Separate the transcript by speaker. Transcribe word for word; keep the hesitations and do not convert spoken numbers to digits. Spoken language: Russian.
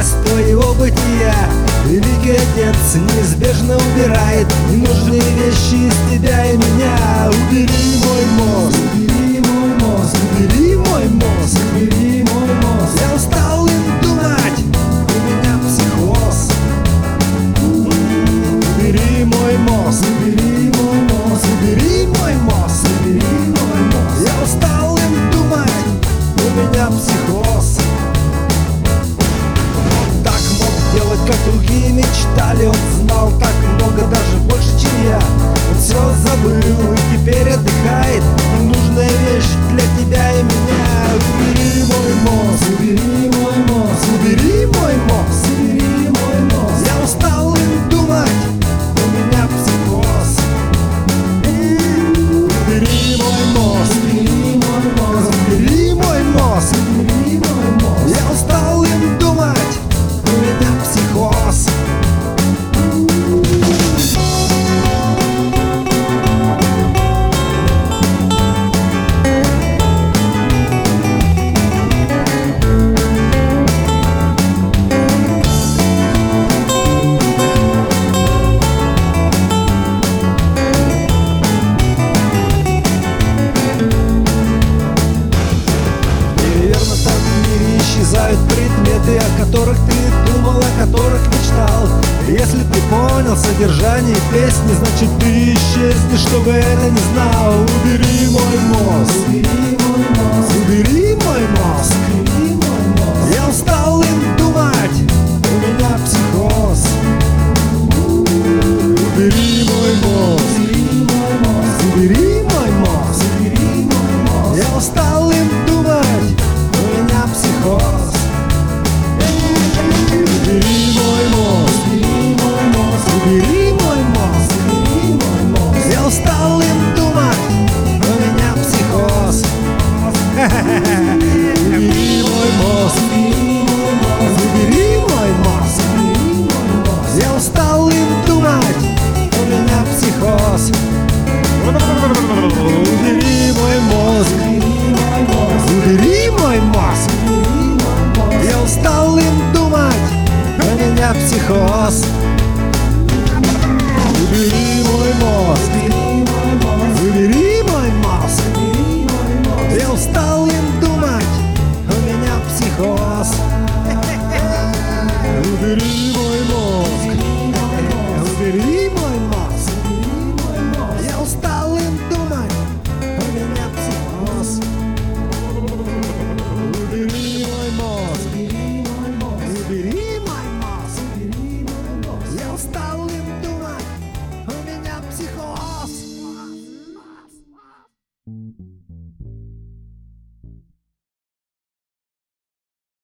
Speaker 1: из твоего бытия. Великий Отец неизбежно убирает ненужные вещи из тебя и меня. Убери мой мозг, убери мой мозг, убери мой мозг, убери мой мозг. Я устал им думать, у меня психоз. Убери мой мозг, убери мой мозг, убери мой мозг, убери мой мозг. Я устал им думать, у меня психоз. Он так мог делать, как другие мечтали. Он знал так много, даже больше, чем я. Он все забыл и теперь отдыхает. Ненужная вещь для тебя и меня. Убери мой мозг, убери мой мозг, убери мой мозг, убери мой мозг. Я устал им думать, у меня психоз. Убери мой мозг, убери мой мозг, убери мой мозг, убери мой мозг. Я устал им думать, у меня психоз. Исчезают предметы, о которых ты думал, о которых мечтал. Если ты понял содержание песни, значит ты исчезнешь, чтобы это не знал. Убери мой мозг, убери мой мозг, убери мой мозг, убери мой мозг. Я устал им думать, у меня психоз. Убери мой мозг, убери мой мозг, убери мой мозг, убери мой мозг. Я устал им думать, у меня психоз. Убери мой мозг, убери мой мозг, убери мой мозг, убери мой мозг. Я устал им думать, у меня психоз. Убери мой мозг, убери мой мозг, убери мой мозг, убери мой мозг. Я устал им думать, у меня психоз. Убери мой мозг, убери мой мозг, убери мой мозг. Я устал им думать, у меня психоз.